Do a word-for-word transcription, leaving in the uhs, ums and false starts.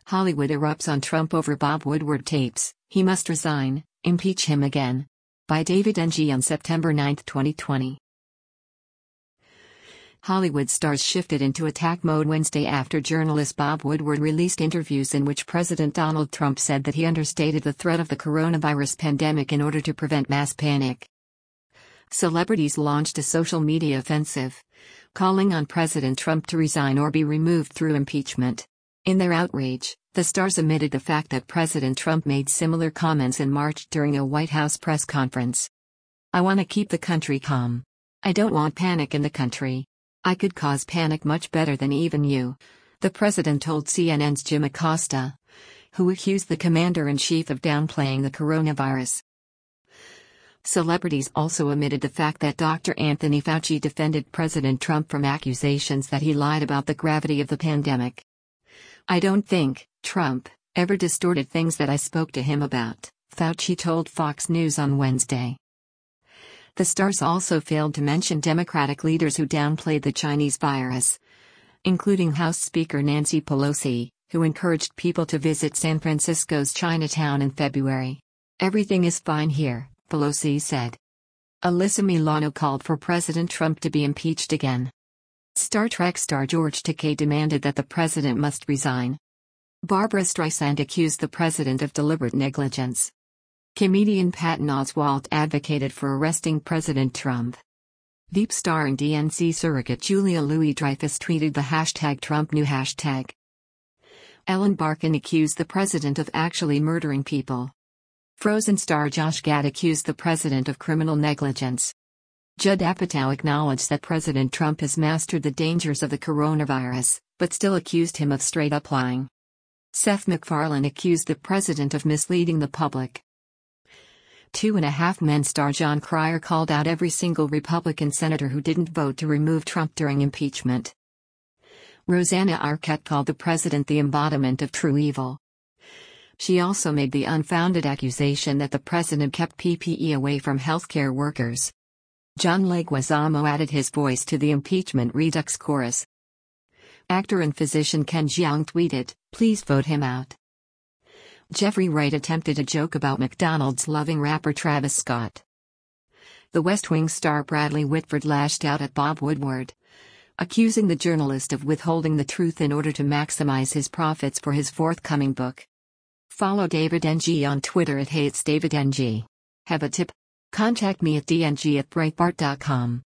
Hollywood erupts on Trump over Bob Woodward tapes, he must resign, impeach him again. By David N G on September ninth twenty twenty. Hollywood stars shifted into attack mode Wednesday after journalist Bob Woodward released interviews in which President Donald Trump said that he understated the threat of the coronavirus pandemic in order to prevent mass panic. Celebrities launched a social media offensive, calling on President Trump to resign or be removed through impeachment. In their outrage, the stars omitted the fact that President Trump made similar comments in March during a White House press conference. "I want to keep the country calm. I don't want panic in the country. I could cause panic much better than even you," the president told C N N's Jim Acosta, who accused the commander-in-chief of downplaying the coronavirus. Celebrities also omitted the fact that Doctor Anthony Fauci defended President Trump from accusations that he lied about the gravity of the pandemic. "I don't think Trump ever distorted things that I spoke to him about," Fauci told Fox News on Wednesday. The stars also failed to mention Democratic leaders who downplayed the Chinese virus, including House Speaker Nancy Pelosi, who encouraged people to visit San Francisco's Chinatown in February. "Everything is fine here," Pelosi said. Alyssa Milano called for President Trump to be impeached again. Star Trek star George Takei demanded that the president must resign. Barbra Streisand accused the president of deliberate negligence. Comedian Patton Oswalt advocated for arresting President Trump. Veep star and D N C surrogate Julia Louis-Dreyfus tweeted the hashtag Trump new hashtag. Ellen Barkin accused the president of actually murdering people. Frozen star Josh Gad accused the president of criminal negligence. Judd Apatow acknowledged that President Trump has mastered the dangers of the coronavirus, but still accused him of straight-up lying. Seth MacFarlane accused the president of misleading the public. Two and a Half Men star Jon Cryer called out every single Republican senator who didn't vote to remove Trump during impeachment. Rosanna Arquette called the president the embodiment of true evil. She also made the unfounded accusation that the president kept P P E away from healthcare workers. John Leguizamo added his voice to the impeachment redux chorus. Actor and physician Ken Jeong tweeted, "Please vote him out." Jeffrey Wright attempted a joke about McDonald's loving rapper Travis Scott. The West Wing star Bradley Whitford lashed out at Bob Woodward, accusing the journalist of withholding the truth in order to maximize his profits for his forthcoming book. Follow David N G on Twitter at Hey It's David N G. Have a tip? Contact me at d n g at breitbart dot com.